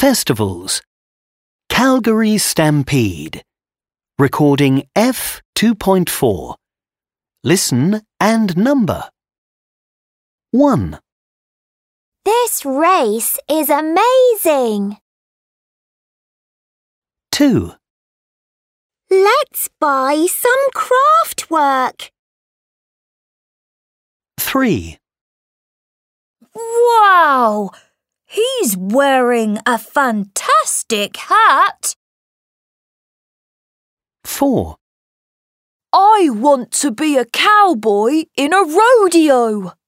Festivals. Calgary Stampede. Recording F2.4. Listen and number. 1. This race is amazing. 2. Let's buy some craft work. 3. Wow! He's wearing a fantastic hat. 4. I want to be a cowboy in a rodeo.